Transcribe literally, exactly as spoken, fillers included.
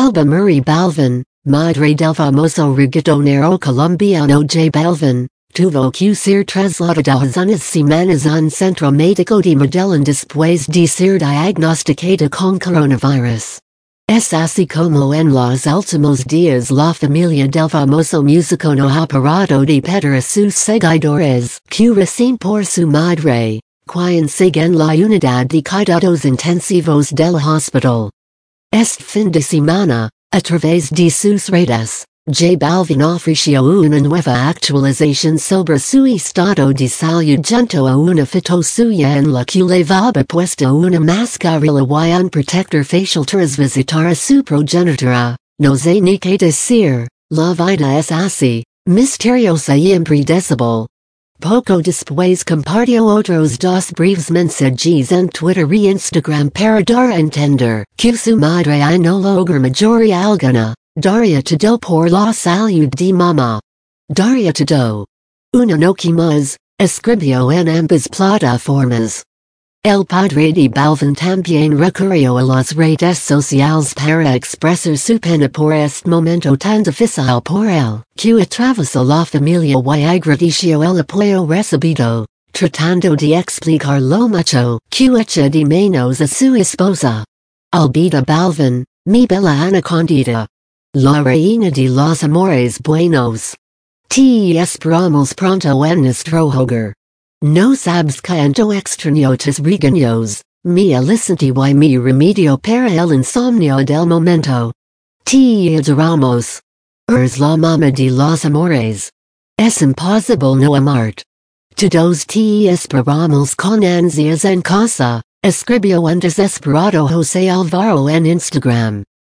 Alba Murray Balvin, Madre del famoso reggaetonero colombiano J Balvin, tuvo que ser trasladadas unas semanas en centro médico de Medellín después de ser diagnosticada con coronavirus. Es así como en los últimos días la familia del famoso músico no ha parado de pedir a sus seguidores que recen por su madre, quien sigue en la unidad de cuidados intensivos del hospital. Este fin de semana, a través de sus redes, J Balvin ofreció una nueva actualización sobre su estado de salud junto a una foto suya en la que llevaba puesta una mascarilla y un protector facial tras visitar a su progenitora. No sé ni qué decir, la vida es así, misteriosa y impredecible. Poco después compartió otros dos breves mensajes en Twitter y Instagram para dar a entender que su madre y no logra mayoría alguna. Daria todo por la salud de mamá. Daria todo. Una noche más, escribió en ambas plataformas. El padre de Balvin también recurrió a las redes sociales para expresar su pena por este momento tan difícil por él, que atravesó la familia y agradeció el apoyo recibido, tratando de explicar lo mucho que echa de menos a su esposa. Albita Balvin, mi bella anacondita. La reina de los amores buenos. Te esperamos pronto en nuestro hogar. No sabes cuánto extraño tus regaños, mi alicente y mi remedio para el insomnio del momento. Te adoramos. Eres la mamá de los amores. Es imposible no amarte. Todos te esperamos con ansias en casa, escribió un desesperado José Alvaro en Instagram.